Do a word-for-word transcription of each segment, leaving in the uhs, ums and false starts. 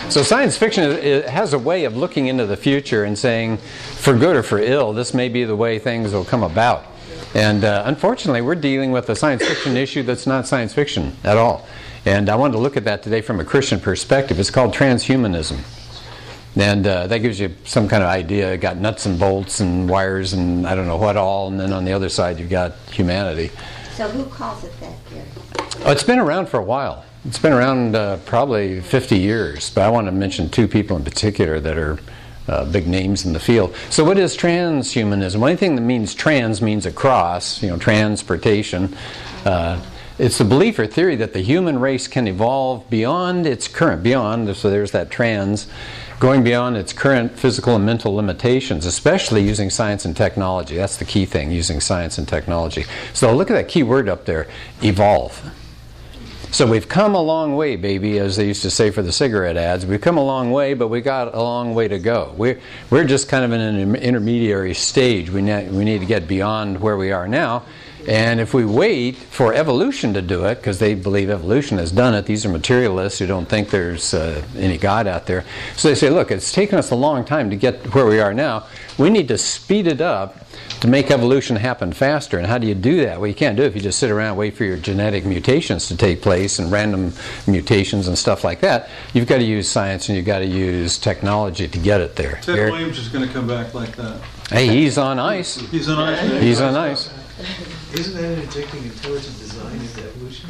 So science fiction it has a way of looking into the future and saying, for good or for ill, this may be the way things will come about. And uh, unfortunately, we're dealing with a science fiction issue that's not science fiction at all. And I wanted to look at that today from a Christian perspective. It's called transhumanism. And uh, that gives you some kind of idea. You got nuts and bolts and wires and I don't know what all. And then on the other side, you've got humanity. So who calls it that, Gary? Oh, it's been around for a while. It's been around uh, probably fifty years. But I want to mention two people in particular that are uh, big names in the field. So what is transhumanism? Well, anything that means trans means across, you know, transportation. Uh, It's the belief or theory that the human race can evolve beyond its current, beyond, so there's that trans, going beyond its current physical and mental limitations, especially using science and technology. That's the key thing, using science and technology. So look at that key word up there, evolve. So we've come a long way, baby, as they used to say for the cigarette ads. We've come a long way, but we got a long way to go. We're, we're just kind of in an intermediary stage. We, ne- we need to get beyond where we are now. And if we wait for evolution to do it, because they believe evolution has done it, these are materialists who don't think there's uh, any God out there. So they say, look, it's taken us a long time to get where we are now. We need to speed it up to make evolution happen faster. And how do you do that? Well, you can't do it if you just sit around and wait for your genetic mutations to take place and random mutations and stuff like that. You've got to use science and you've got to use technology to get it there. Ted Williams is going to come back like that. Hey, he's on ice. He's on ice. He's on ice. Isn't that injecting intelligent design into evolution?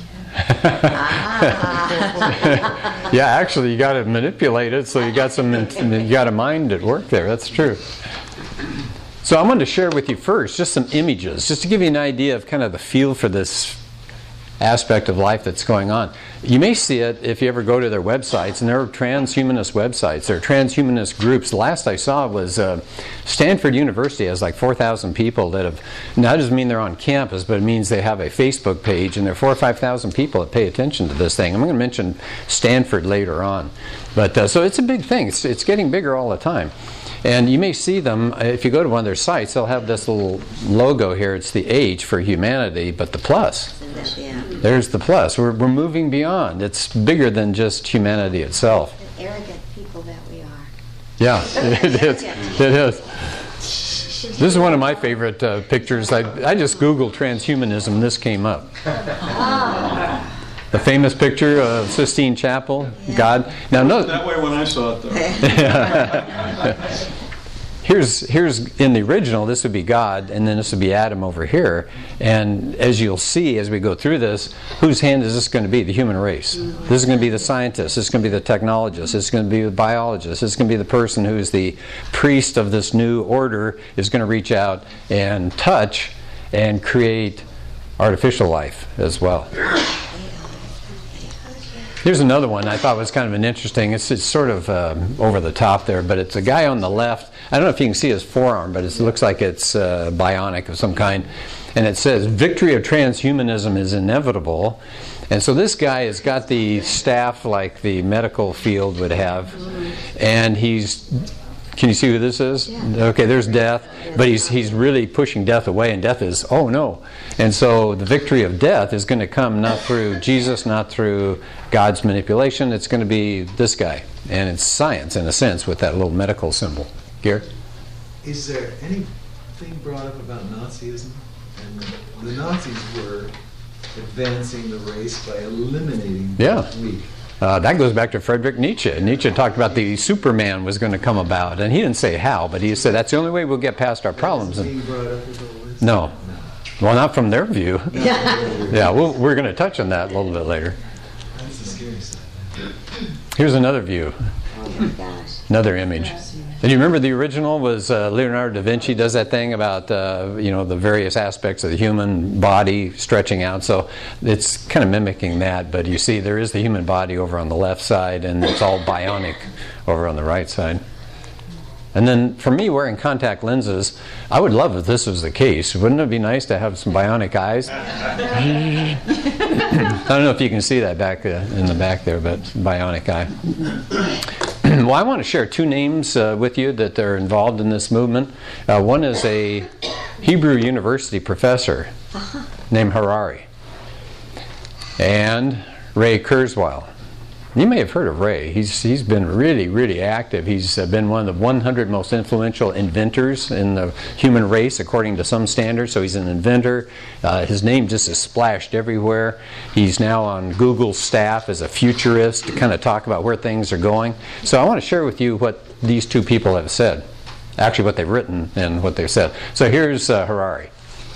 Yeah, actually, you got to manipulate it, so you got some, you got a mind at work there. That's true. So I wanted to share with you first just some images, just to give you an idea of kind of the feel for this aspect of life that's going on. You may see it if you ever go to their websites, and there are transhumanist websites. There are transhumanist groups. The last I saw was uh, Stanford University has like four thousand people that have, now that doesn't mean they're on campus, but it means they have a Facebook page, and there are four or five thousand people that pay attention to this thing. I'm going to mention Stanford later on. But uh, so it's a big thing. It's, it's getting bigger all the time. And you may see them, if you go to one of their sites, they'll have this little logo here. It's the H for humanity, but the plus. Yeah. There's the plus. We're, we're moving beyond. It's bigger than just humanity itself. The arrogant people that we are. Yeah, it is. It is. This is one of my favorite uh, pictures. I, I just Googled transhumanism, and this came up. Oh. The famous picture of Sistine Chapel, yeah. God. Now, no, that way when I saw it, though. here's here's in the original. This would be God, and then this would be Adam over here. And as you'll see as we go through this, whose hand is this going to be? The human race. This is going to be the scientist. This is going to be the technologist. This is going to be the biologist. This is going to be the person who's the priest of this new order. Is going to reach out and touch and create artificial life as well. Here's another one I thought was kind of an interesting. It's, it's sort of uh, over the top there, but it's a guy on the left. I don't know if you can see his forearm, but it looks like it's uh, bionic of some kind. And it says, "Victory of transhumanism is inevitable." And so this guy has got the staff like the medical field would have, and he's. Can you see who this is? Yeah. Okay, there's death, but he's he's really pushing death away, and death is, oh no. And so the victory of death is going to come not through Jesus, not through God's manipulation. It's going to be this guy. And it's science, in a sense, with that little medical symbol. Garrett? Is there anything brought up about Nazism? And the Nazis were advancing the race by eliminating yeah. the weak. Uh, that goes back to Friedrich Nietzsche. Nietzsche talked about the Superman was going to come about, and he didn't say how, but he said that's the only way we'll get past our problems. And, no. no, well, not from their view. yeah, we'll, we're going to touch on that a little bit later. That's the scary side. Here's another view, Oh my gosh. another image. And you remember the original was uh, Leonardo da Vinci does that thing about uh, you know the various aspects of the human body stretching out. So it's kind of mimicking that, but you see there is the human body over on the left side, and it's all bionic over on the right side. And then for me, wearing contact lenses, I would love if this was the case. Wouldn't it be nice to have some bionic eyes? I don't know if you can see that back uh, in the back there, but bionic eye. Well, I want to share two names uh, with you that are involved in this movement. Uh, one is a Hebrew University professor named Harari, and Ray Kurzweil. You may have heard of Ray. He's he's been really, really active. He's uh, been one of the one hundred most influential inventors in the human race, according to some standards. So he's an inventor. Uh, his name just is splashed everywhere. He's now on Google's staff as a futurist to kind of talk about where things are going. So I want to share with you what these two people have said. Actually, what they've written and what they've said. So here's uh, Harari.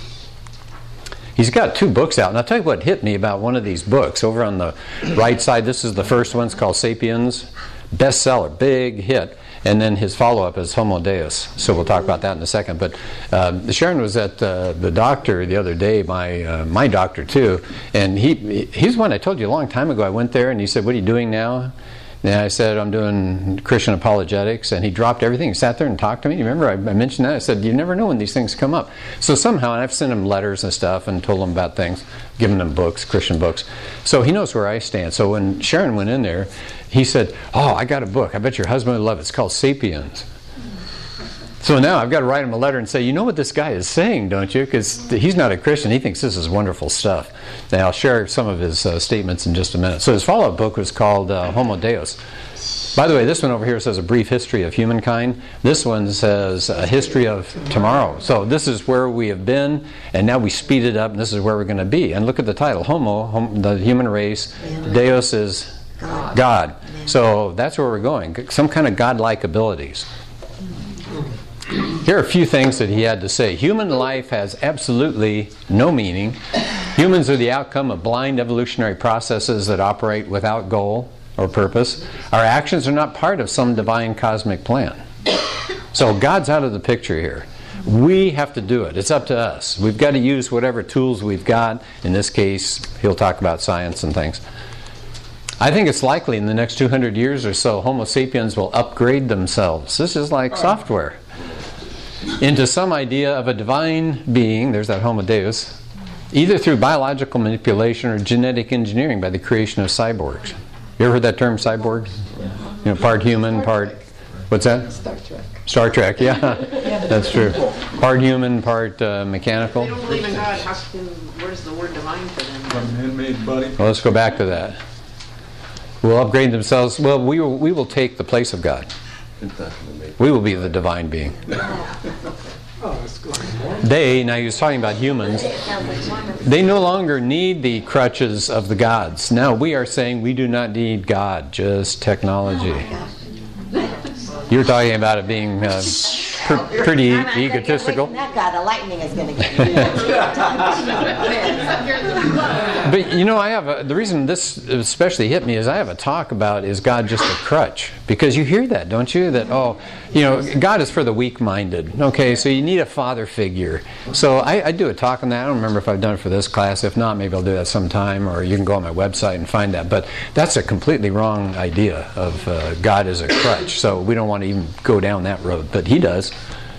He's got two books out, and I'll tell you what hit me about one of these books. Over on the right side, this is the first one. It's called Sapiens. Bestseller, big hit. And then his follow-up is Homo Deus. So we'll talk about that in a second. But uh, Sharon was at uh, the doctor the other day, my uh, my doctor too, and he he's one I told you a long time ago. I went there, and he said, "What are you doing now?" And I said, I'm doing Christian apologetics, and he dropped everything. He sat there and talked to me. You remember I, I mentioned that? I said, you never know when these things come up. So somehow, and I've sent him letters and stuff and told him about things, given him books, Christian books. So he knows where I stand. So when Sharon went in there, he said, oh, I got a book. I bet your husband would love it. It's called Sapiens. So now I've got to write him a letter and say, you know what this guy is saying, don't you? Because he's not a Christian. He thinks this is wonderful stuff. Now I'll share some of his uh, statements in just a minute. So his follow-up book was called uh, Homo Deus. By the way, this one over here says A Brief History of Humankind. This one says A History of Tomorrow. So this is where we have been, and now we speed it up, and this is where we're going to be. And look at the title, Homo, hom- the human race. Deus is God. God. So that's where we're going, some kind of godlike abilities. Here are a few things that he had to say. Human life has absolutely no meaning. Humans are the outcome of blind evolutionary processes that operate without goal or purpose. Our actions are not part of some divine cosmic plan. So God's out of the picture here. We have to do it. It's up to us. We've got to use whatever tools we've got. In this case, he'll talk about science and things. I think it's likely in the next two hundred years or so, Homo sapiens will upgrade themselves. This is like software. Into some idea of a divine being, there's that Homo Deus, either through biological manipulation or genetic engineering by the creation of cyborgs. You ever heard that term, cyborg? You know, part human, part... What's that? Star Trek. Star Trek, yeah. That's true. Part human, part uh, mechanical. They don't believe in God. How can, where's the word divine for them? A man-made body. Well, let's go back to that. Will upgrade themselves. Well, we will, we will take the place of God. We will be the divine being. They, now he was talking about humans, they no longer need the crutches of the gods. Now we are saying we do not need God, just technology. You're talking about it being uh, pr- pretty I'm not thinking egotistical. of that guy, the lightning is going to get you. But you know, I have a, the reason this especially hit me is I have a talk about, is God just a crutch? Because you hear that, don't you? That, oh, you know, God is for the weak-minded. Okay, so you need a father figure. So I, I do a talk on that. I don't remember if I've done it for this class. If not, maybe I'll do that sometime, or you can go on my website and find that. But that's a completely wrong idea of uh, God as a crutch. So we don't want to even go down that road. But he does.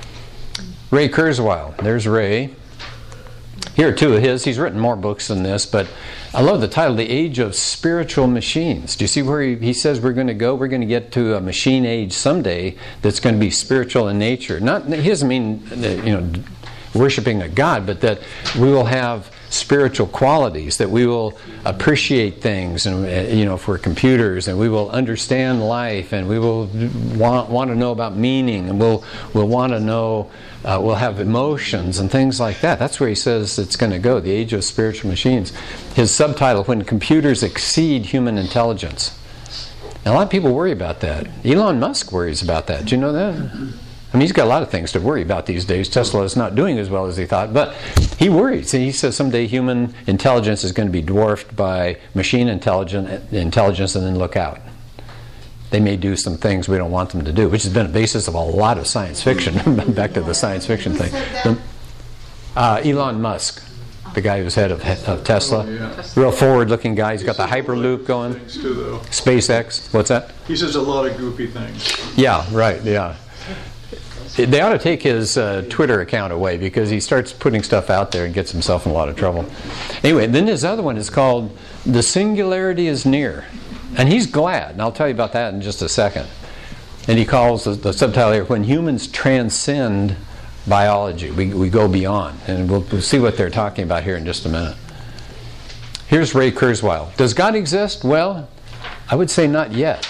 Ray Kurzweil. There's Ray. Here are two of his. He's written more books than this, but I love the title, The Age of Spiritual Machines. Do you see where he, he says we're going to go? We're going to get to a machine age someday that's going to be spiritual in nature. Not, he doesn't mean, you know, worshiping a God, but that we will have spiritual qualities, that we will appreciate things, and you know, if we're computers, and we will understand life, and we will want want to know about meaning, and we'll we'll want to know, uh, we'll have emotions and things like that. That's where he says it's going to go, the age of spiritual machines. His subtitle, When Computers Exceed Human Intelligence. And a lot of people worry about that. Elon Musk worries about that. Do you know that? I mean, he's got a lot of things to worry about these days. Tesla is not doing as well as he thought, but he worries. He says someday human intelligence is going to be dwarfed by machine intelligence, intelligence, and then look out. They may do some things we don't want them to do, which has been a basis of a lot of science fiction. Back to the science fiction thing. The, uh, Elon Musk, the guy who's head of, of Tesla. Oh, yeah. Real forward-looking guy. He's got the Hyperloop going. Things too, though. SpaceX. What's that? He says a lot of goofy things. Yeah, right, yeah. They ought to take his uh, Twitter account away, because he starts putting stuff out there and gets himself in a lot of trouble. Anyway, then his other one is called The Singularity is Near. And he's glad, and I'll tell you about that in just a second. And he calls the, the subtitle here, When Humans Transcend Biology. We, we go beyond. And we'll, we'll see what they're talking about here in just a minute. Here's Ray Kurzweil. Does God exist? Well, I would say not yet.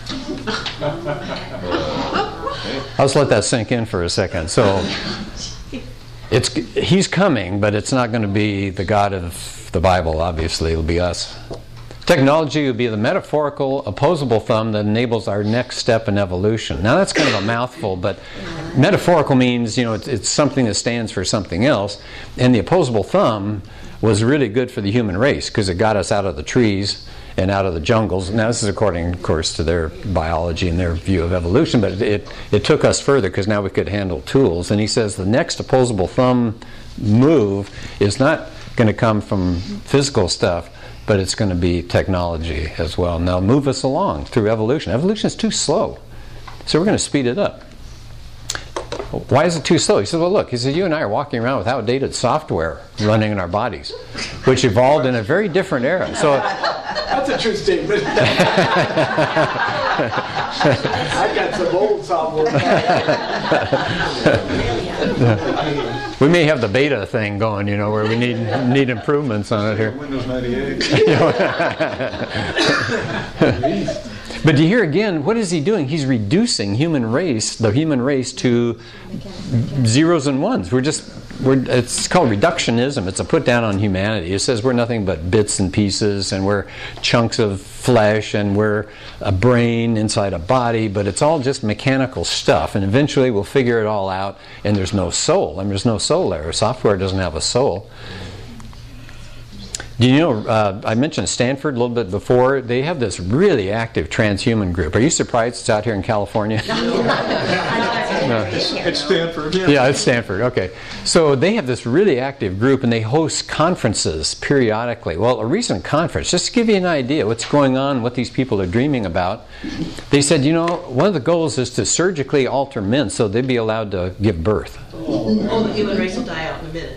I'll just let that sink in for a second. So it's he's coming, but it's not going to be the God of the Bible, obviously. It'll be us. Technology will be the metaphorical opposable thumb that enables our next step in evolution. Now that's kind of a mouthful, but metaphorical means, you know, it's, it's something that stands for something else. And the opposable thumb was really good for the human race because it got us out of the trees and out of the jungles. Now this is according, of course, to their biology and their view of evolution, but it, it took us further because now we could handle tools. And he says the next opposable thumb move is not going to come from physical stuff, but it's going to be technology as well. And they'll move us along through evolution. Evolution is too slow, so we're going to speed it up. Why is it too slow? He said, well, look, he said, you and I are walking around with outdated software running in our bodies, which evolved in a very different era. So that's a true statement. I got some old software. We may have the beta thing going, you know, where we need need improvements on it here. Windows ninety-eight. But do you hear again, what is he doing? He's reducing human race, the human race, to zeros and ones. We're just, we're, it's called reductionism. It's a put down on humanity. It says we're nothing but bits and pieces, and we're chunks of flesh, and we're a brain inside a body, but it's all just mechanical stuff. And eventually we'll figure it all out, and there's no soul. I mean, there's no soul there. Software doesn't have a soul. Do you know, uh, I mentioned Stanford a little bit before. They have this really active transhuman group. Are you surprised it's out here in California? No. It's, it's Stanford. Yeah. Yeah, it's Stanford. Okay. So they have this really active group, and they host conferences periodically. Well, a recent conference, just to give you an idea what's going on, what these people are dreaming about, they said, you know, one of the goals is to surgically alter men so they'd be allowed to give birth. Oh, the human race will die out in a minute.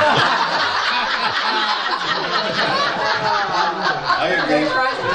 I agree.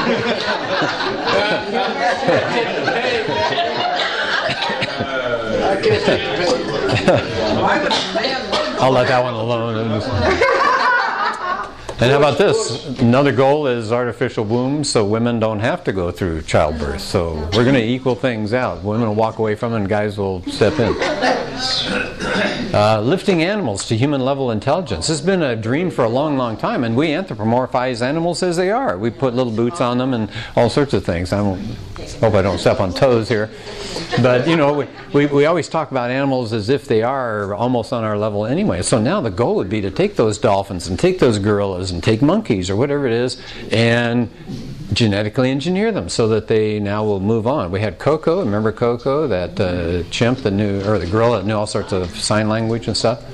I'll let that one alone. And how about this? Another goal is artificial wombs, so women don't have to go through childbirth. So we're going to equal things out. Women will walk away from it, and guys will step in. Uh, lifting animals to human level intelligence. This has been a dream for a long, long time, and we anthropomorphize animals as they are. We put little boots on them and all sorts of things. I don't, hope I don't step on toes here. But, you know, we, we, we always talk about animals as if they are almost on our level anyway. So now the goal would be to take those dolphins and take those gorillas and take monkeys or whatever it is and genetically engineer them so that they now will move on. We had Coco, remember Coco, that uh, chimp that knew, or the gorilla that knew all sorts of sign language and stuff?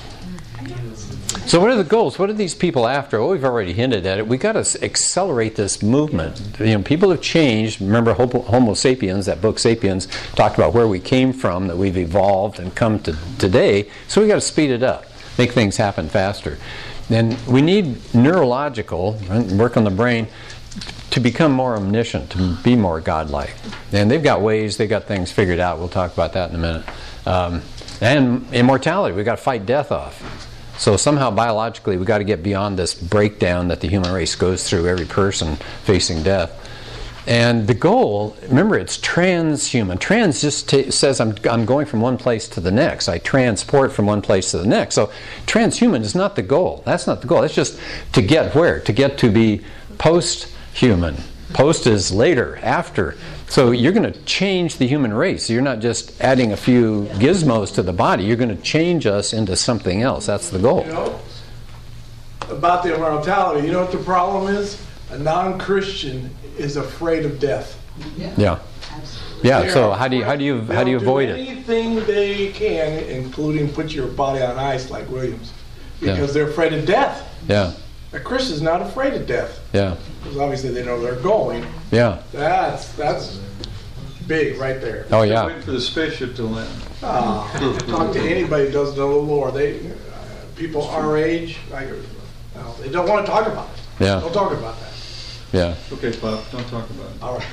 So what are the goals? What are these people after? Well, we've already hinted at it. We've got to accelerate this movement. You know, people have changed. Remember Homo sapiens, that book Sapiens, talked about where we came from, that we've evolved and come to today. So we've got to speed it up, make things happen faster. And we need neurological, work on the brain, to become more omniscient, to be more godlike. And they've got ways, they've got things figured out. We'll talk about that in a minute. Um, and immortality, we've got to fight death off. So somehow biologically we've got to get beyond this breakdown that the human race goes through, every person facing death. And the goal, remember, it's transhuman. Trans just t- says I'm, I'm going from one place to the next. I transport from one place to the next. So transhuman is not the goal. That's not the goal. It's just to get where? To get to be post-human. Post is later, after. So you're going to change the human race. You're not just adding a few gizmos to the body. You're going to change us into something else. That's the goal. You know, about the immortality, you know what the problem is? A non-Christian is afraid of death. Yeah. Yeah. So how do you how do you how do you avoid it? Anything they can, including put your body on ice, like Williams, because Yeah. they're afraid of death. Yeah. A Christian's not afraid of death, Yeah. because obviously they know they're going. Yeah. That's that's big right there. Oh Wait yeah. for the spaceship to land. Uh, talk to anybody who doesn't know the Lord. They uh, people our age, like, uh, they don't want to talk about it. Yeah. Don't talk about that. Yeah. Okay, Pop, don't talk about it. All right.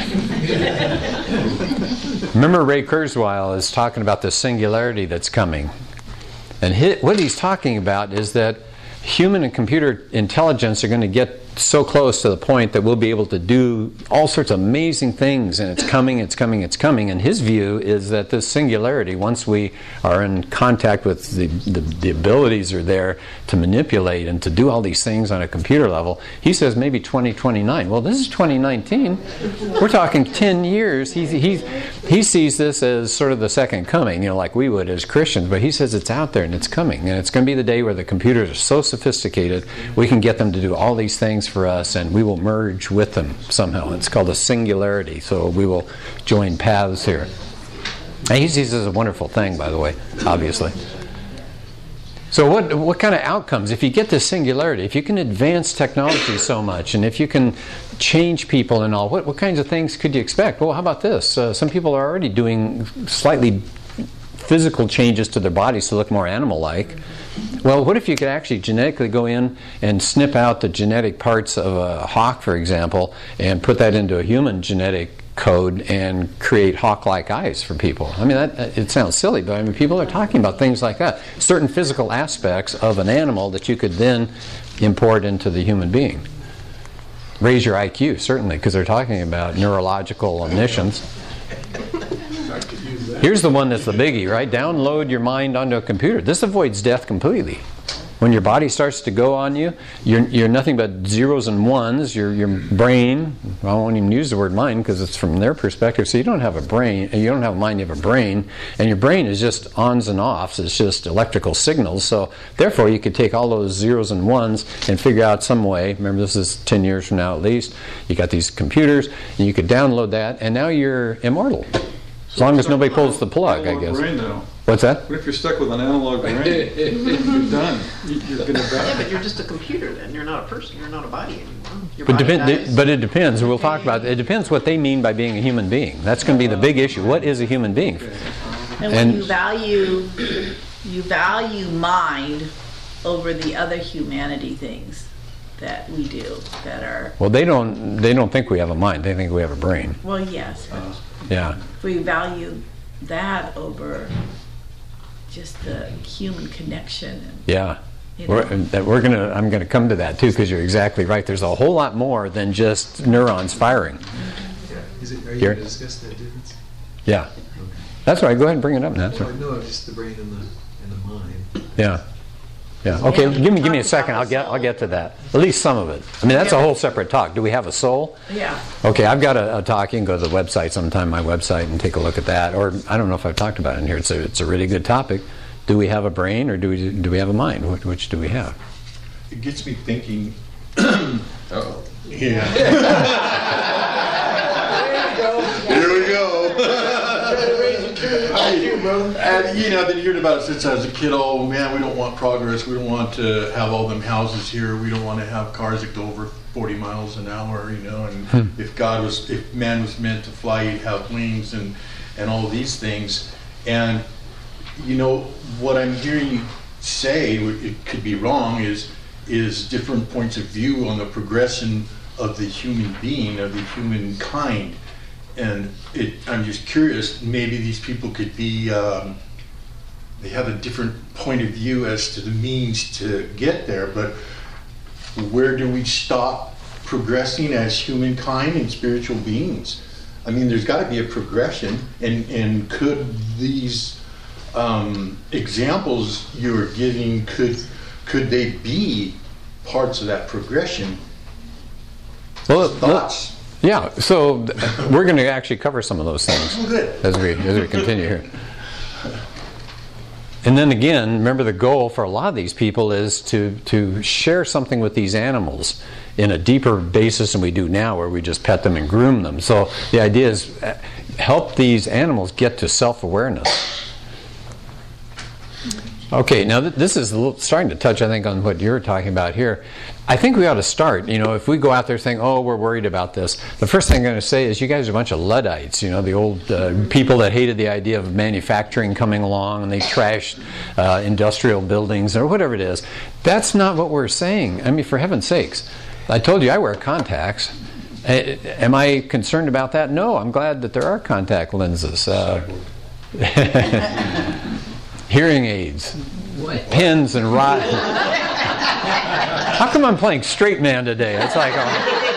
Remember, Ray Kurzweil is talking about the singularity that's coming, and he, what he's talking about is that human and computer intelligence are going to get so close to the point that we'll be able to do all sorts of amazing things, and it's coming, it's coming, it's coming. And his view is that this singularity, once we are in contact with the, the, the abilities are there to manipulate and to do all these things on a computer level, he says maybe twenty twenty-nine. Well, this is twenty nineteen. We're talking ten years. He, he, he sees this as sort of the second coming, you know, like we would as Christians, but he says it's out there and it's coming. And it's going to be the day where the computers are so sophisticated we can get them to do all these things for us, and we will merge with them somehow. It's called a singularity, so we will join paths here. And he sees this as a wonderful thing, by the way, obviously. So what what kind of outcomes, if you get this singularity, if you can advance technology so much, and if you can change people and all, what, what kinds of things could you expect? Well, how about this? Uh, some people are already doing slightly physical changes to their bodies to look more animal-like. Well, what if you could actually genetically go in and snip out the genetic parts of a hawk, for example, and put that into a human genetic code and create hawk-like eyes for people? I mean, that, it sounds silly, but I mean, people are talking about things like that. Certain physical aspects of an animal that you could then import into the human being. Raise your I Q, certainly, because they're talking about neurological omniscience. Here's the one that's the biggie, right? Download your mind onto a computer. This avoids death completely. When your body starts to go on you, you're, you're nothing but zeros and ones. Your your brain, I won't even use the word mind because it's from their perspective. So you don't have a brain, you don't have a mind, you have a brain. And your brain is just ons and offs. It's just electrical signals. So therefore you could take all those zeros and ones and figure out some way. Remember, this is ten years from now at least. You got these computers and you could download that, and now you're immortal. As long as nobody pulls the plug, I guess. Brain, though. What's that? What if you're stuck with an analog brain? You're done. You- You're gonna Yeah, die. but you're just a computer then. You're not a person. You're not a body anymore. Your But, body depend, dies. but it depends. We'll talk about it. It depends what they mean by being a human being. That's going to be the big issue. What is a human being? And when And- you value, you value mind over the other humanity things that we do that are, Well, they don't. They don't think we have a mind. They think we have a brain. well, yes, but Yeah. if we value that over just the human connection and, Yeah. you We're, know. that we're gonna. I'm going to come to that too, because you're exactly right. There's a whole lot more than just neurons firing. Yeah. Is it, are you Here. going to discuss that difference? Yeah. That's right. Go ahead and bring it up. That's Well, right. no, just the brain and the, and the mind. Yeah. Yeah. Okay. Give me. Give me a second. I'll get. I'll get to that. At least some of it. I mean, that's a whole separate talk. Do we have a soul? yeah. Okay, I've got a, a talk. You can go to the website sometime, my website, and take a look at that. Or I don't know if I've talked about it in here. It's a, it's a really good topic. Do we have a brain or do we do we have a mind? Which, which do we have? It gets me thinking. Oh, yeah. Here we go. I, and you know, I've been hearing about it since I was a kid. Oh man, we don't want progress. We don't want to have all them houses here. We don't want to have cars that go over forty miles an hour. You know, and if God was, if man was meant to fly, he'd have wings and and all these things. And you know what I'm hearing you say, it could be wrong, is is different points of view on the progression of the human being, of the human kind. And it, I'm just curious, maybe these people could be, um, they have a different point of view as to the means to get there, but where do we stop progressing as humankind and spiritual beings? I mean, there's got to be a progression, and, and could these um, examples you're giving, could, could they be parts of that progression? Well, Thoughts? yeah. So th- we're going to actually cover some of those things Oh, good. as we as we continue here. And then again, remember the goal for a lot of these people is to to share something with these animals in a deeper basis than we do now, where we just pet them and groom them. So the idea is uh, help these animals get to self-awareness. Okay, now th- this is a little, starting to touch, I think, on what you're talking about here. I think we ought to start, you know, if we go out there saying, oh, we're worried about this, the first thing I'm going to say is you guys are a bunch of Luddites, you know, the old uh, people that hated the idea of manufacturing coming along and they trashed uh, industrial buildings or whatever it is. That's not what we're saying. I mean, for heaven's sakes. I told you I wear contacts. A- Am I concerned about that? No, I'm glad that there are contact lenses. Uh, hearing aids, pins and rods. How come I'm playing straight man today? It's like, oh.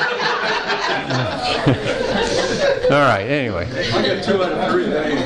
All right, anyway. I got two out of three, that ain't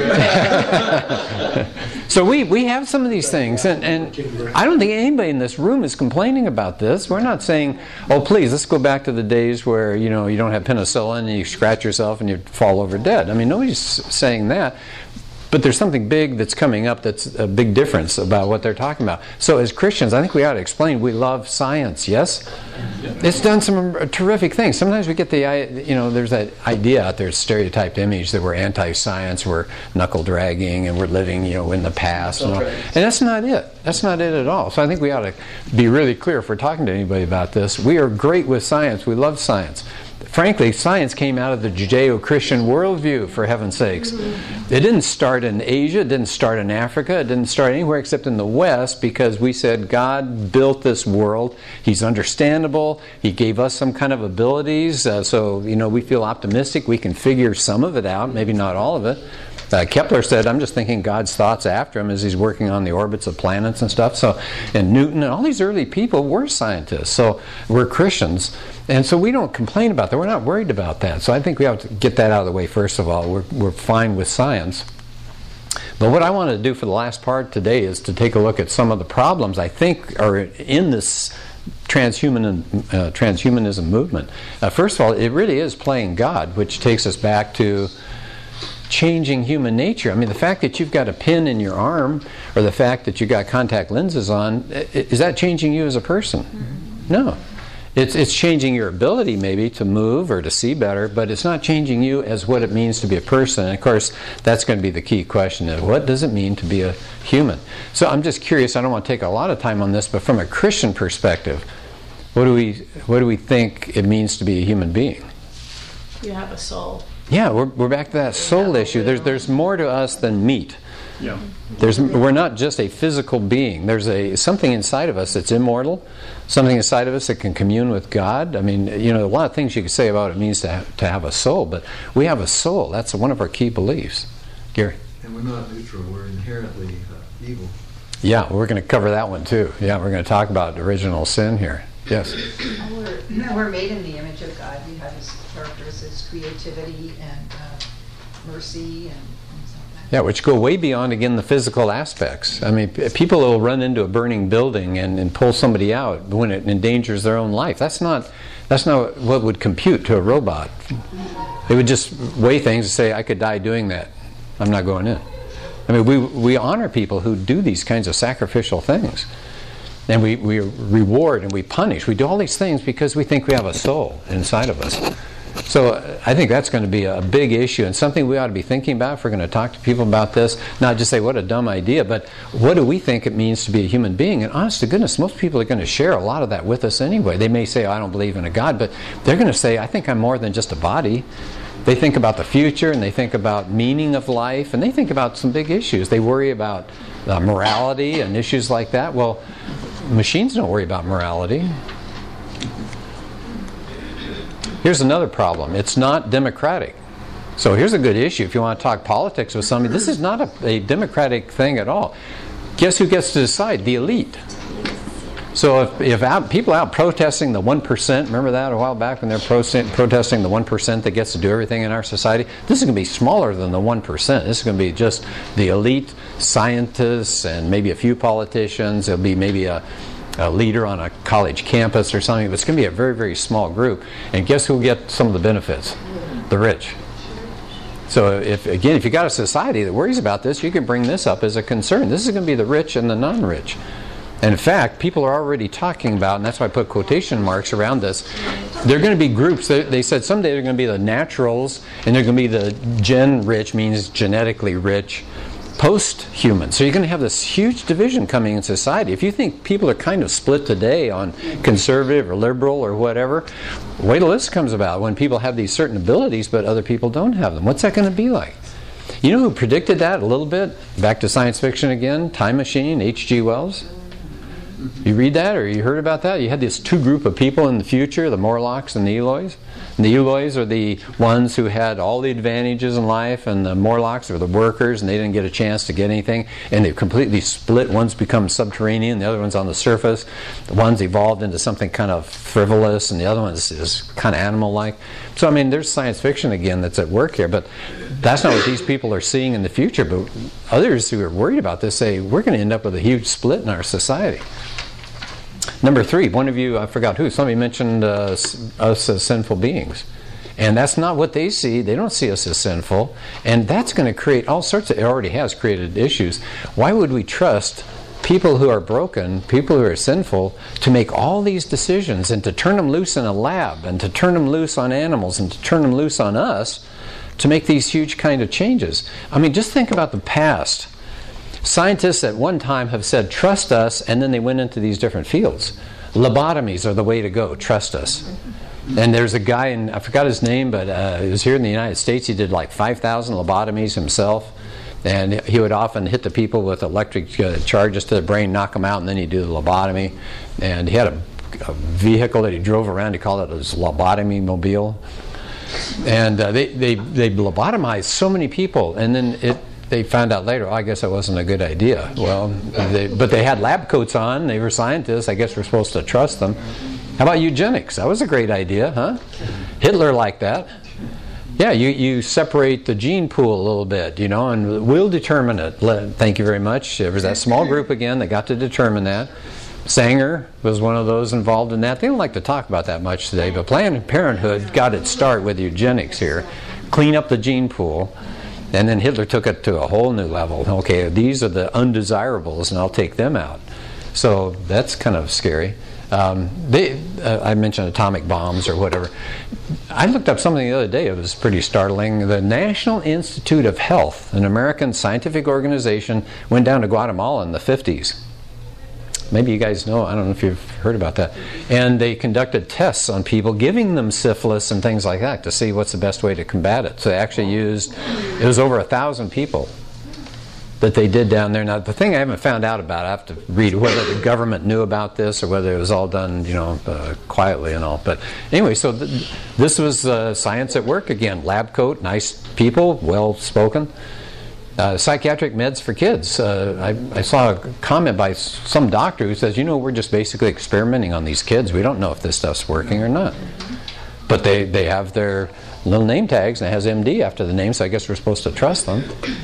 bad. So we, we have some of these things, and, and I don't think anybody in this room is complaining about this. We're not saying, oh, please, let's go back to the days where, you know, you don't have penicillin and you scratch yourself and you fall over dead. I mean, nobody's saying that. But there's something big that's coming up that's a big difference about what they're talking about. So as Christians, I think we ought to explain we love science, yes? It's done some terrific things. Sometimes we get the, you know, there's that idea out there, stereotyped image that we're anti-science, we're knuckle dragging, and we're living, you know, in the past. And, all. And that's not it. That's not it at all. So I think we ought to be really clear if we're talking to anybody about this. We are great with science. We love science. Frankly, science came out of the Judeo-Christian worldview, for heaven's sakes. It didn't start in Asia, it didn't start in Africa, it didn't start anywhere except in the West, because we said God built this world. He's understandable. He gave us some kind of abilities, uh, so you know we feel optimistic. We can figure some of it out, maybe not all of it. Uh, Kepler said, I'm just thinking God's thoughts after him as he's working on the orbits of planets and stuff. So, and Newton and all these early people were scientists. So we're Christians. And so we don't complain about that. We're not worried about that. So I think we have to get that out of the way first of all. We're, we're fine with science. But what I want to do for the last part today is to take a look at some of the problems I think are in this transhuman, uh, transhumanism movement. Uh, first of all, it really is playing God, which takes us back to changing human nature. I mean, the fact that you've got a pin in your arm, or the fact that you've got contact lenses on, is that changing you as a person? Mm-hmm. No. It's, it's changing your ability maybe to move or to see better, but it's not changing you as what it means to be a person. And of course, that's going to be the key question, is what does it mean to be a human? So I'm just curious, I don't want to take a lot of time on this, but from a Christian perspective, what do we, what do we think it means to be a human being? You have a soul. Yeah, we're, we're back to that soul issue. There's, there's more to us than meat. Yeah. There's, we're not just a physical being. There's a something inside of us that's immortal, something inside of us that can commune with God. I mean, you know, a lot of things you could say about what it means to have, to have a soul, but we have a soul. That's one of our key beliefs. Gary? And we're not neutral. We're inherently uh, evil. Yeah, we're going to cover that one too. Yeah, we're going to talk about original sin here. Yes? We're, we're made in the image of God. We have his characteristics, creativity and uh, mercy and things like that. Yeah, which go way beyond, again, the physical aspects. I mean, p- people will run into a burning building and, and pull somebody out when it endangers their own life. That's not, that's not what would compute to a robot. They would just weigh things and say, I could die doing that. I'm not going in. I mean, we, we honor people who do these kinds of sacrificial things. And we, we reward and we punish. We do all these things because we think we have a soul inside of us. So uh, I think that's going to be a big issue and something we ought to be thinking about if we're going to talk to people about this. Not just say, what a dumb idea, but what do we think it means to be a human being? And honest to goodness, most people are going to share a lot of that with us anyway. They may say, oh, I don't believe in a God, but they're going to say, I think I'm more than just a body. They think about the future, and they think about meaning of life, and they think about some big issues. They worry about uh, morality and issues like that. Well, machines don't worry about morality. Here's another problem. It's not democratic. So here's a good issue. If you want to talk politics with somebody, this is not a, a democratic thing at all. Guess who gets to decide? The elite. So if, if out, people out protesting the one percent, remember that a while back when they're pro- protesting the one percent that gets to do everything in our society? This is going to be smaller than the one percent. This is going to be just the elite scientists and maybe a few politicians. It'll be maybe a, a leader on a college campus or something. But it's going to be a very, very small group. And guess who will get some of the benefits? The rich. So if again, if you got a society that worries about this, you can bring this up as a concern. This is going to be the rich and the non-rich. And in fact, people are already talking about, and that's why I put quotation marks around this, there are going to be groups, that they said someday they're going to be the naturals, and they're going to be the gen rich, means genetically rich, post-human. So you're going to have this huge division coming in society. If you think people are kind of split today on conservative or liberal or whatever, wait till this comes about, when people have these certain abilities but other people don't have them. What's that going to be like? You know who predicted that a little bit? Back to science fiction again, Time Machine, H G Wells. You read that or you heard about that? You had this two group of people in the future, the Morlocks and the Eloys. And the Eloys are the ones who had all the advantages in life, and the Morlocks are the workers, and they didn't get a chance to get anything. And they've completely split. One's become subterranean, the other one's on the surface. The one's evolved into something kind of frivolous, and the other one is, is kind of animal-like. So, I mean, there's science fiction again that's at work here, but that's not what these people are seeing in the future. But others who are worried about this say, we're going to end up with a huge split in our society. Number three, one of you, I forgot who, somebody mentioned uh, us as sinful beings. And that's not what they see. They don't see us as sinful. And that's going to create all sorts of, it already has created issues. Why would we trust people who are broken, people who are sinful, to make all these decisions and to turn them loose in a lab and to turn them loose on animals and to turn them loose on us to make these huge kind of changes? I mean, just think about the past. Scientists at one time have said, trust us, and then they went into these different fields. Lobotomies are the way to go, trust us. And there's a guy, in, I forgot his name, but uh, he was here in the United States. He did like five thousand lobotomies himself. And he would often hit the people with electric uh, charges to the brain, knock them out, and then he'd do the lobotomy. And he had a, a vehicle that he drove around. He called it his lobotomy mobile. And uh, they, they, they lobotomized so many people, and then it they found out later, oh, I guess that wasn't a good idea. Well, they, but they had lab coats on. They were scientists. I guess we're supposed to trust them. How about eugenics? That was a great idea, huh? Hitler liked that. Yeah, you, you separate the gene pool a little bit, you know, and we'll determine it. Let, thank you very much. There was that small group again that got to determine that. Sanger was one of those involved in that. They don't like to talk about that much today, but Planned Parenthood got its start with eugenics here. Clean up the gene pool. And then Hitler took it to a whole new level. Okay, these are the undesirables, and I'll take them out. So that's kind of scary. Um, they, uh, I mentioned atomic bombs or whatever. I looked up something the other day. It was pretty startling. The National Institute of Health, an American scientific organization, went down to Guatemala in the fifties. Maybe you guys know, I don't know if you've heard about that. And they conducted tests on people, giving them syphilis and things like that to see what's the best way to combat it. So they actually used, it was over a thousand people that they did down there. Now, the thing I haven't found out about, I have to read whether the government knew about this or whether it was all done, you know, uh, quietly and all. But anyway, so th- this was uh, science at work again. Lab coat, nice people, well spoken. Uh, psychiatric meds for kids. Uh, I, I saw a comment by some doctor who says, you know, we're just basically experimenting on these kids. We don't know if this stuff's working or not. But they, they have their little name tags, and it has M D after the name, so I guess we're supposed to trust them.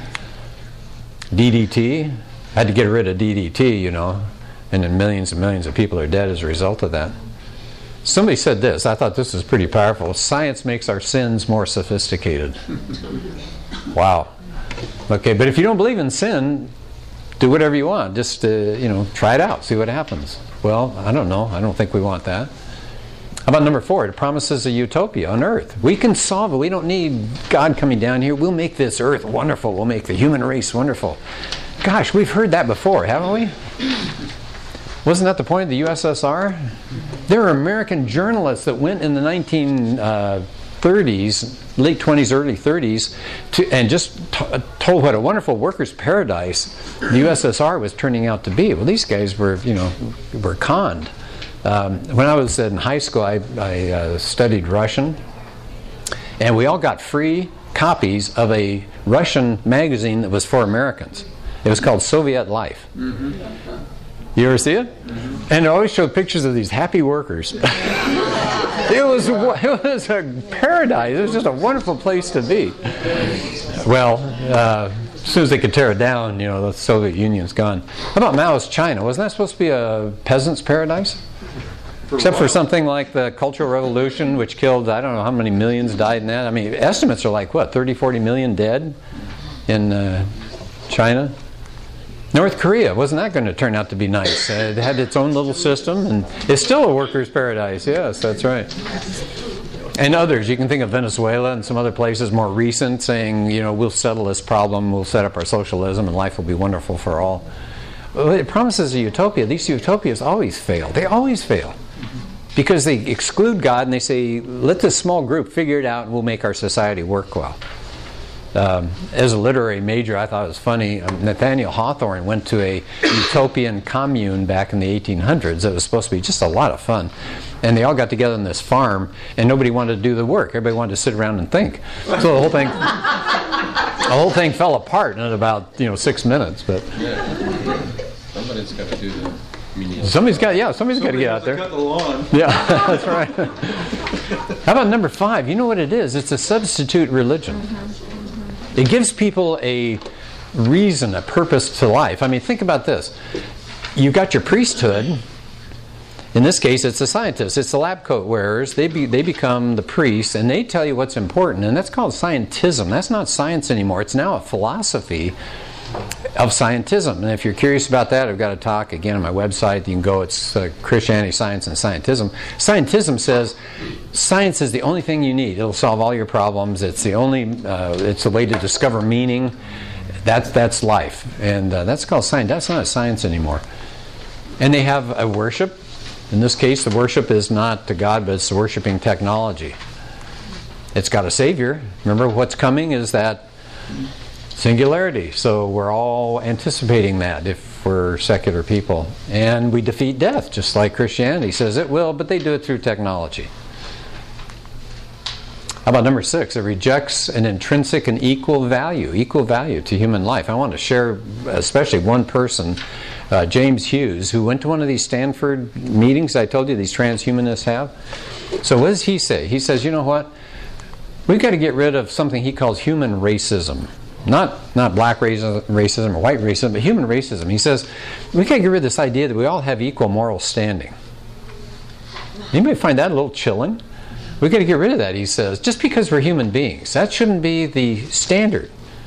D D T. I had to get rid of D D T, you know, and then millions and millions of people are dead as a result of that. Somebody said this. I thought this was pretty powerful. Science makes our sins more sophisticated. Wow. Okay, but if you don't believe in sin, do whatever you want. Just, uh, you know, try it out. See what happens. Well, I don't know. I don't think we want that. How about number four? It promises a utopia on earth. We can solve it. We don't need God coming down here. We'll make this earth wonderful. We'll make the human race wonderful. Gosh, we've heard that before, haven't we? Wasn't that the point of the U S S R? There are American journalists that went in the nineteen thirties, late twenties, early thirties, to, and just t- told what a wonderful workers' paradise the U S S R was turning out to be. Well, these guys were, you know, were conned. Um, when I was in high school, I, I uh, studied Russian, and we all got free copies of a Russian magazine that was for Americans. It was called Soviet Life. Mm-hmm. You ever see it? Mm-hmm. And it always showed pictures of these happy workers. It was it was a paradise. It was just a wonderful place to be. Well, uh, as soon as they could tear it down, you know, the Soviet Union's gone. How about Mao's China? Wasn't that supposed to be a peasant's paradise? For Except what? for something like the Cultural Revolution, which killed, I don't know how many millions died in that. I mean, estimates are like, what, thirty, forty million dead in uh, China? North Korea, wasn't that going to turn out to be nice? Uh, it had its own little system, and it's still a worker's paradise. Yes, that's right. And others, you can think of Venezuela and some other places more recent, saying, you know, we'll settle this problem, we'll set up our socialism, and life will be wonderful for all. Well, it promises a utopia. These utopias always fail. They always fail. Because they exclude God and they say, let this small group figure it out and we'll make our society work well. Um, as a literary major, I thought it was funny. Um, Nathaniel Hawthorne went to a utopian commune back in the eighteen hundreds. It was supposed to be just a lot of fun. And they all got together on this farm, and nobody wanted to do the work. Everybody wanted to sit around and think. So the whole thing, the whole thing fell apart in about you know six minutes. But Yeah. Somebody's got to do the menial. somebody's got, yeah, somebody's got to get out Somebody there. has to cut the lawn. Yeah, that's right. How about number five? You know what it is? It's a substitute religion. It gives people a reason, a purpose to life. I mean, think about this. You've got your priesthood. In this case, it's the scientists. It's the lab coat wearers. They be, they become the priests, and they tell you what's important, and that's called scientism. That's not science anymore. It's now a philosophy of scientism. And if you're curious about that, I've got a talk again on my website. You can go. It's uh, Christianity, Science, and Scientism. Scientism says science is the only thing you need. It'll solve all your problems. It's the only. Uh, it's a way to discover meaning. That's that's life, and uh, that's called science. That's not science anymore. And they have a worship. In this case, the worship is not to God, but it's the worshiping technology. It's got a savior. Remember, what's coming is that singularity. So we're all anticipating that if we're secular people. And we defeat death, just like Christianity says it will, but they do it through technology. How about number six? It rejects an intrinsic and equal value, equal value to human life. I want to share especially one person, uh, James Hughes, who went to one of these Stanford meetings I told you these transhumanists have. So what does he say? He says, you know what? We've got to get rid of something he calls human racism. Not not black racism, racism or white racism, but human racism. He says, we've got to get rid of this idea that we all have equal moral standing. Anybody find that a little chilling? We've got to get rid of that, he says, just because we're human beings. That shouldn't be the standard.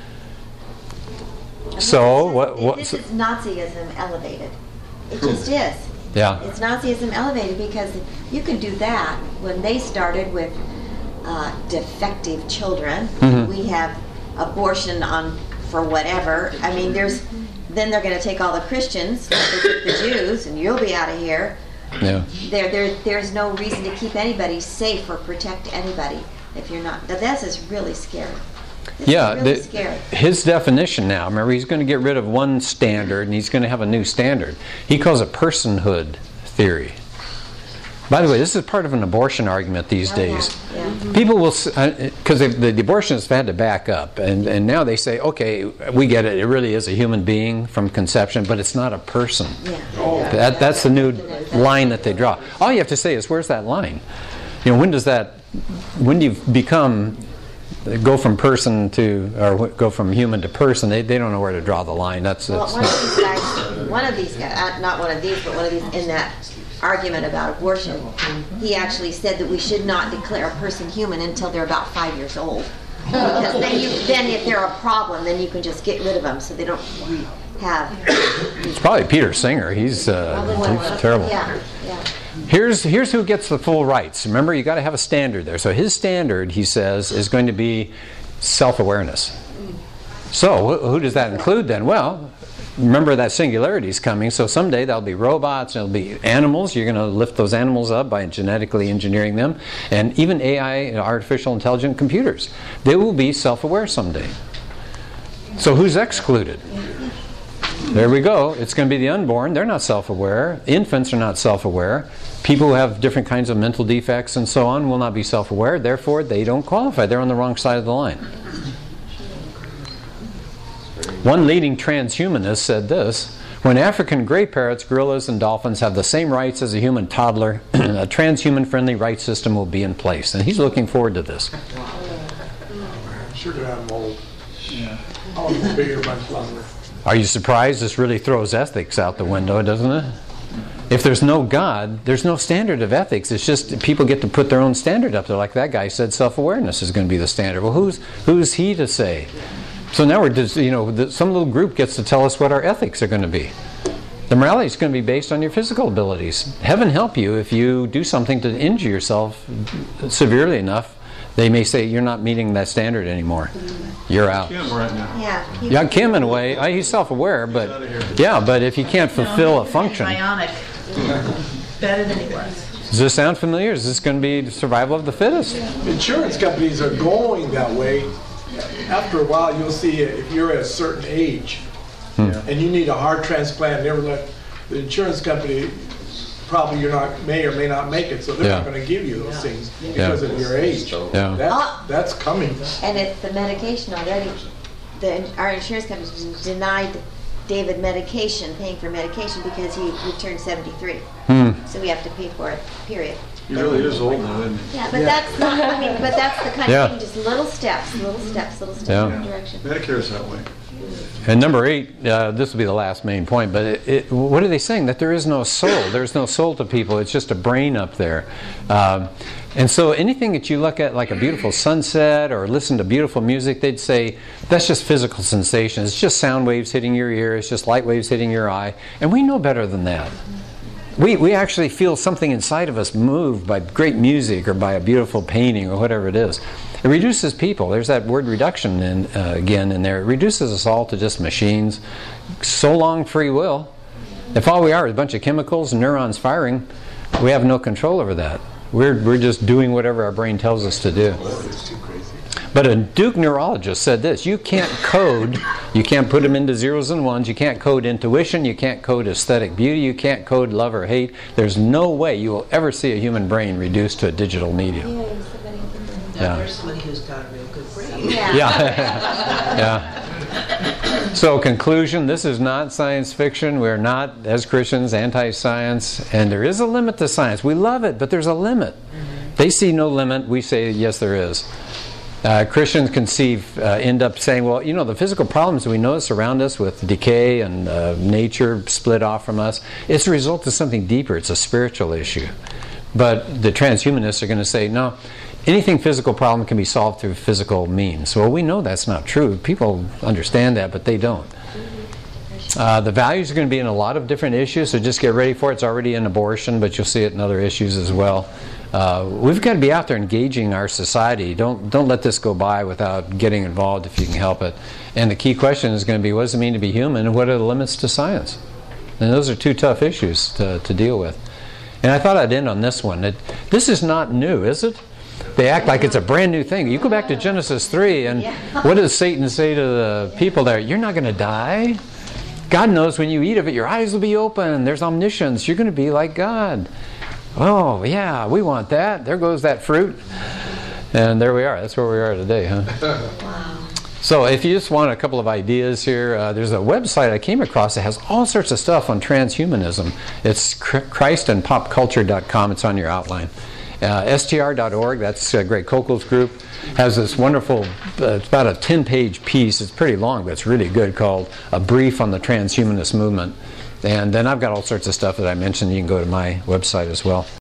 So, what... what This is Nazism elevated. It just is. Yeah. It's Nazism elevated because you could do that when they started with uh, defective children. Mhm. We have abortion on for whatever. I mean, there's then they're going to take all the Christians, they took the Jews, and you'll be out of here. Yeah. There, there, there's no reason to keep anybody safe or protect anybody if you're not. Now, this is really scary. This Yeah, is really the- scary. his definition now, remember, he's going to get rid of one standard and he's going to have a new standard. He calls it personhood theory. By the way, this is part of an abortion argument these Oh, yeah, days. yeah. People will, because uh, the, the abortionists have had to back up, and, and now they say, okay, we get it, it really is a human being from conception, but it's not a person. Yeah. That, that's the new line that they draw. All you have to say is, where's that line? You know, when does that, when do you become, go from person to, or go from human to person? They, they don't know where to draw the line. That's, Well, that's one of these guys, one of these guys, uh, not one of these, but one of these in that argument about abortion, he actually said that we should not declare a person human until they're about five years old. Because then, you, then if they're a problem, then you can just get rid of them, so they don't have. it's probably Peter Singer. He's, uh, he's terrible. Yeah, yeah. Here's here's who gets the full rights. Remember, you got to have a standard there. So his standard, he says, is going to be self-awareness. So who, who does that include then? Well, remember that singularity is coming. So someday there'll be robots, and there'll be animals. You're going to lift those animals up by genetically engineering them, and even A I, artificial intelligent computers. They will be self-aware someday. So who's excluded? There we go. It's going to be the unborn. They're not self-aware. Infants are not self-aware. People who have different kinds of mental defects and so on will not be self-aware. Therefore, they don't qualify. They're on the wrong side of the line. One leading transhumanist said this: when African gray parrots, gorillas, and dolphins have the same rights as a human toddler, a transhuman-friendly rights system will be in place. And he's looking forward to this. Sure to have them old. Yeah. I want them to be here much longer. Are you surprised? This really throws ethics out the window, doesn't it? If there's no God, there's no standard of ethics. It's just people get to put their own standard up there. Like that guy said, self-awareness is going to be the standard. Well, who's who's he to say? So now we're just, you know, the, some little group gets to tell us what our ethics are going to be. The morality is going to be based on your physical abilities. Heaven help you if you do something to injure yourself severely enough. They may say you're not meeting that standard anymore. You're out. Kim right now. Yeah. he- Yeah, Kim in a way. Uh, He's self-aware, but yeah, but if you can't fulfill a function. Bionic. Better than he was. Does this sound familiar? Is this going to be the survival of the fittest? Insurance companies are going that way after a while, you'll see if you're at a certain age and you need a heart transplant, never let the insurance company, probably you're not, may or may not make it, so they're not Yeah. going to give you those things because Yeah. of your age. Yeah. That's, that's coming. And it's the medication already. The, our insurance company denied David medication, paying for medication, because he, he turned seventy-three. Hmm. So we have to pay for it, period. He really is old now, isn't he? Yeah, but that's not, I mean, but that's the kind Yeah. of thing, just little steps, little steps, little steps Yeah. in the direction. Medicare's that way. And number eight, uh, this will be the last main point, but it, it, what are they saying? That there is no soul. There's no soul to people. It's just a brain up there. Um, and so anything that you look at, like a beautiful sunset or listen to beautiful music, they'd say, that's just physical sensation. It's just sound waves hitting your ear. It's just light waves hitting your eye. And we know better than that. We, we actually feel something inside of us moved by great music or by a beautiful painting or whatever it is. It reduces people. There's that word reduction in, uh, again in there. It reduces us all to just machines. So long free will. If all we are is a bunch of chemicals and neurons firing, we have no control over that. We're, we're just doing whatever our brain tells us to do. But a Duke neurologist said this: you can't code, you can't put them into zeros and ones, you can't code intuition, you can't code aesthetic beauty, you can't code love or hate. There's no way you will ever see a human brain reduced to a digital medium. Yeah, somebody can- Yeah. There's somebody who's got a real good brain. Yeah. Yeah. Yeah. So conclusion, this is not science fiction. We're not, as Christians, anti-science. And there is a limit to science. We love it, but there's a limit. They see no limit. We say, yes, there is. Uh, Christians conceive, uh, end up saying, well, you know, the physical problems we notice around us with decay and uh, nature split off from us, it's a result of something deeper. It's a spiritual issue. But the transhumanists are going to say, no, anything physical problem can be solved through physical means. Well, we know that's not true. People understand that, but they don't. Uh, the values are going to be in a lot of different issues, so just get ready for it. It's already in abortion, but you'll see it in other issues as well. Uh, we've got to be out there engaging our society. Don't don't let this go by without getting involved if you can help it. And the key question is going to be, what does it mean to be human, and what are the limits to science? And those are two tough issues to, to deal with. And I thought I'd end on this one. It, this is not new, is it? They act like it's a brand new thing. You go back to Genesis three, and what does Satan say to the people there? You're not going to die. God knows when you eat of it, your eyes will be open. There's omniscience. You're going to be like God. Oh, yeah, we want that. There goes that fruit. And there we are. That's where we are today, huh? Wow. So if you just want a couple of ideas here, uh, there's a website I came across that has all sorts of stuff on transhumanism. It's christ and pop culture dot com. It's on your outline. Uh, S T R dot org, that's uh, Greg Koukl's group, has this wonderful, uh, it's about a ten-page piece. It's pretty long, but it's really good, called A Brief on the Transhumanist Movement. And then I've got all sorts of stuff that I mentioned. You can go to my website as well.